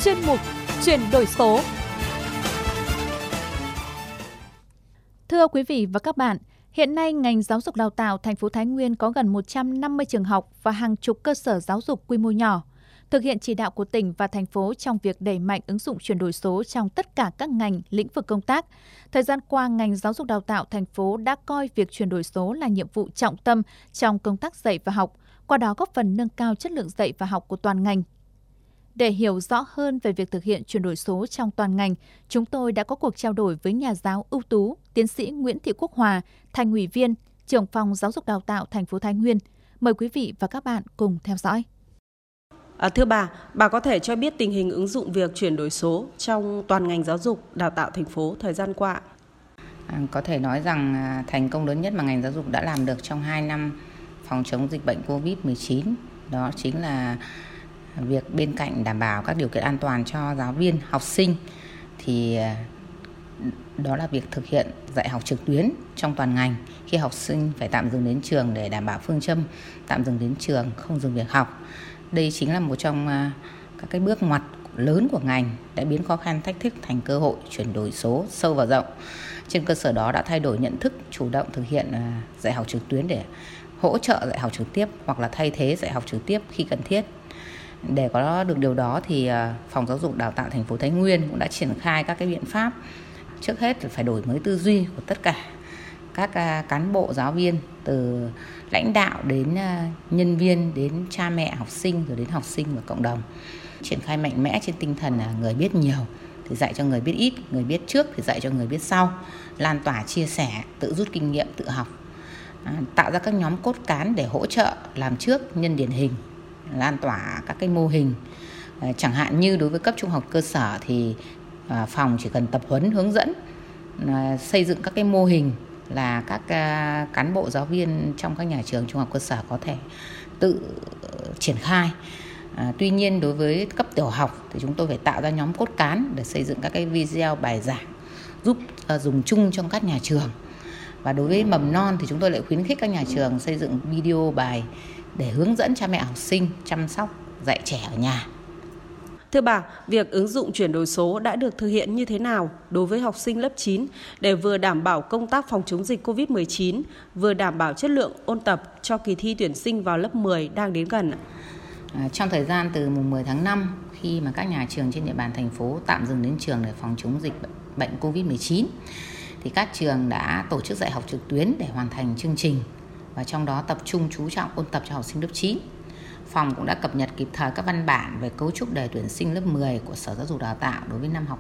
chuyên mục Chuyển đổi số. Thưa quý vị và các bạn, hiện nay ngành giáo dục đào tạo thành phố Thái Nguyên có gần 150 trường học và hàng chục cơ sở giáo dục quy mô nhỏ. Thực hiện chỉ đạo của tỉnh và thành phố trong việc đẩy mạnh ứng dụng chuyển đổi số trong tất cả các ngành, lĩnh vực công tác. Thời gian qua, ngành giáo dục đào tạo thành phố đã coi việc chuyển đổi số là nhiệm vụ trọng tâm trong công tác dạy và học, qua đó góp phần nâng cao chất lượng dạy và học của toàn ngành. Để hiểu rõ hơn về việc thực hiện chuyển đổi số trong toàn ngành, chúng tôi đã có cuộc trao đổi với nhà giáo ưu tú, tiến sĩ Nguyễn Thị Quốc Hòa, Thành ủy viên, trưởng phòng giáo dục đào tạo thành phố Thái Nguyên. Mời quý vị và các bạn cùng theo dõi. Thưa bà có thể cho biết tình hình ứng dụng việc chuyển đổi số trong toàn ngành giáo dục đào tạo thành phố thời gian qua? Có thể nói rằng thành công lớn nhất mà ngành giáo dục đã làm được trong 2 năm phòng chống dịch bệnh Covid-19 đó chính là việc bên cạnh đảm bảo các điều kiện an toàn cho giáo viên, học sinh thì đó là việc thực hiện dạy học trực tuyến trong toàn ngành khi học sinh phải tạm dừng đến trường để đảm bảo phương châm tạm dừng đến trường, không dừng việc học. Đây chính là một trong các cái bước ngoặt lớn của ngành đã biến khó khăn thách thức thành cơ hội chuyển đổi số sâu và rộng. Trên cơ sở đó đã thay đổi nhận thức, chủ động thực hiện dạy học trực tuyến để hỗ trợ dạy học trực tiếp hoặc là thay thế dạy học trực tiếp khi cần thiết. Để có được điều đó thì Phòng Giáo dục Đào tạo thành phố Thái Nguyên cũng đã triển khai các cái biện pháp. Trước hết là phải đổi mới tư duy của tất cả các cán bộ giáo viên, từ lãnh đạo đến nhân viên, đến cha mẹ học sinh, rồi đến học sinh và cộng đồng. Triển khai mạnh mẽ trên tinh thần là người biết nhiều thì dạy cho người biết ít, người biết trước thì dạy cho người biết sau, lan tỏa chia sẻ, tự rút kinh nghiệm, tự học. Tạo ra các nhóm cốt cán để hỗ trợ, làm trước, nhân điển hình, lan tỏa các cái mô hình. Chẳng hạn như đối với cấp trung học cơ sở thì phòng chỉ cần tập huấn hướng dẫn xây dựng các cái mô hình là các cán bộ giáo viên trong các nhà trường trung học cơ sở có thể tự triển khai. Tuy nhiên đối với cấp tiểu học thì chúng tôi phải tạo ra nhóm cốt cán để xây dựng các cái video bài giảng giúp dùng chung trong các nhà trường. Và đối với mầm non thì chúng tôi lại khuyến khích các nhà trường xây dựng video bài để hướng dẫn cha mẹ học sinh chăm sóc dạy trẻ ở nhà. Thưa bà, việc ứng dụng chuyển đổi số đã được thực hiện như thế nào đối với học sinh lớp 9 để vừa đảm bảo công tác phòng chống dịch Covid-19, vừa đảm bảo chất lượng ôn tập cho kỳ thi tuyển sinh vào lớp 10 đang đến gần? Trong thời gian từ mùng 10 tháng 5, khi mà các nhà trường trên địa bàn thành phố tạm dừng đến trường để phòng chống dịch bệnh Covid-19, thì các trường đã tổ chức dạy học trực tuyến để hoàn thành chương trình, và trong đó tập trung chú trọng ôn tập cho học sinh lớp 9. Phòng cũng đã cập nhật kịp thời các văn bản về cấu trúc đề tuyển sinh lớp 10 của Sở Giáo dục Đào tạo đối với năm học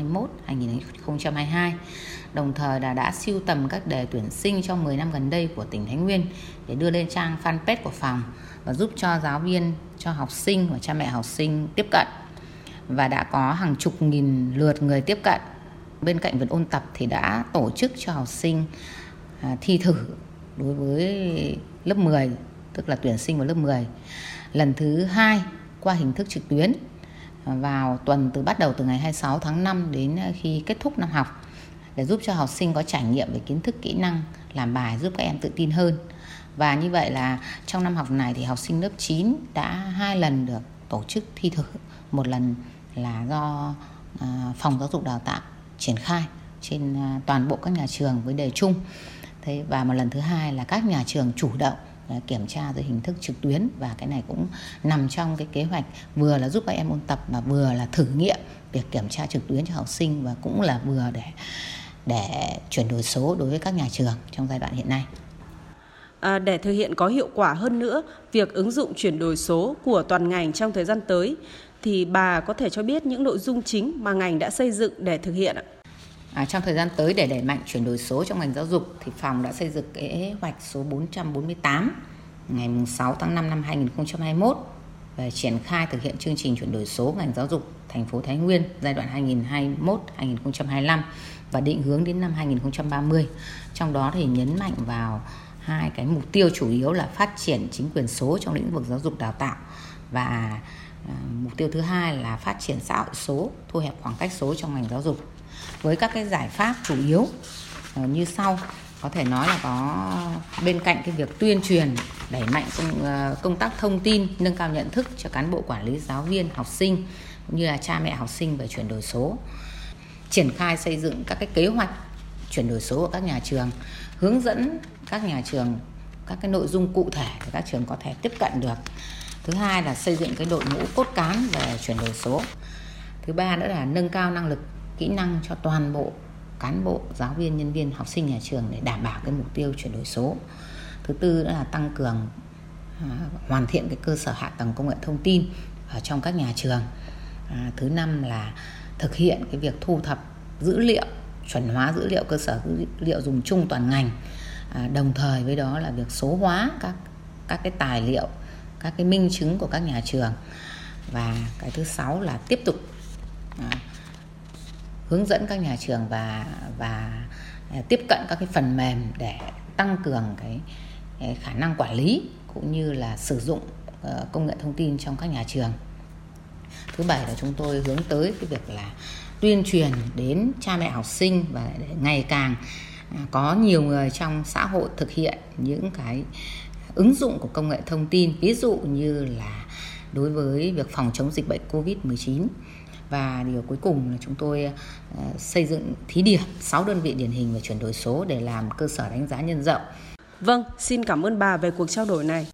2021-2022. Đồng thời đã sưu tầm các đề tuyển sinh trong 10 năm gần đây của tỉnh Thái Nguyên để đưa lên trang fanpage của phòng và giúp cho giáo viên, cho học sinh và cha mẹ học sinh tiếp cận. Và đã có hàng chục nghìn lượt người tiếp cận. Bên cạnh việc ôn tập thì đã tổ chức cho học sinh thi thử đối với lớp 10, tức là tuyển sinh vào lớp 10. Lần thứ 2 qua hình thức trực tuyến vào tuần bắt đầu từ ngày 26 tháng 5 đến khi kết thúc năm học, để giúp cho học sinh có trải nghiệm về kiến thức, kỹ năng làm bài, giúp các em tự tin hơn. Và như vậy là trong năm học này thì học sinh lớp 9 đã 2 lần được tổ chức thi thử. Một lần là do Phòng Giáo dục Đào tạo triển khai trên toàn bộ các nhà trường với đề chung. Và một lần thứ 2 là các nhà trường chủ động kiểm tra dưới hình thức trực tuyến, và cái này cũng nằm trong cái kế hoạch vừa là giúp các em ôn tập mà vừa là thử nghiệm việc kiểm tra trực tuyến cho học sinh, và cũng là vừa để chuyển đổi số đối với các nhà trường trong giai đoạn hiện nay. Để thực hiện có hiệu quả hơn nữa việc ứng dụng chuyển đổi số của toàn ngành trong thời gian tới, thì bà có thể cho biết những nội dung chính mà ngành đã xây dựng để thực hiện ạ? Trong thời gian tới, để đẩy mạnh chuyển đổi số trong ngành giáo dục thì phòng đã xây dựng kế hoạch số 448 ngày 6 tháng 5 năm 2021 về triển khai thực hiện chương trình chuyển đổi số ngành giáo dục thành phố Thái Nguyên giai đoạn 2021-2025 và định hướng đến năm 2030. Trong đó thì nhấn mạnh vào 2 cái mục tiêu chủ yếu là phát triển chính quyền số trong lĩnh vực giáo dục đào tạo, và mục tiêu thứ 2 là phát triển xã hội số, thu hẹp khoảng cách số trong ngành giáo dục. Với các cái giải pháp chủ yếu như sau. có thể nói là có bên cạnh cái việc tuyên truyền, đẩy mạnh công tác thông tin, nâng cao nhận thức cho cán bộ quản lý, giáo viên, học sinh cũng như là cha mẹ học sinh về chuyển đổi số, triển khai xây dựng các cái kế hoạch chuyển đổi số ở các nhà trường, hướng dẫn các nhà trường các cái nội dung cụ thể để các trường có thể tiếp cận được. Thứ hai là xây dựng cái đội ngũ cốt cán về chuyển đổi số. Thứ ba nữa là nâng cao năng lực, kỹ năng cho toàn bộ cán bộ, giáo viên, nhân viên, học sinh nhà trường để đảm bảo cái mục tiêu chuyển đổi số. Thứ tư nữa là tăng cường hoàn thiện cái cơ sở hạ tầng công nghệ thông tin ở trong các nhà trường. Thứ năm là thực hiện cái việc thu thập dữ liệu, chuẩn hóa dữ liệu, cơ sở dữ liệu dùng chung toàn ngành. Đồng thời với đó là việc số hóa các cái tài liệu, các cái minh chứng của các nhà trường. Và cái thứ sáu là tiếp tục hướng dẫn các nhà trường và tiếp cận các cái phần mềm để tăng cường cái khả năng quản lý cũng như là sử dụng công nghệ thông tin trong các nhà trường. Thứ bảy là chúng tôi hướng tới cái việc là tuyên truyền đến cha mẹ học sinh và để ngày càng có nhiều người trong xã hội thực hiện những cái ứng dụng của công nghệ thông tin, ví dụ như là đối với việc phòng chống dịch bệnh COVID-19. Và điều cuối cùng là chúng tôi xây dựng thí điểm 6 đơn vị điển hình về chuyển đổi số để làm cơ sở đánh giá nhân rộng. Vâng, xin cảm ơn bà về cuộc trao đổi này.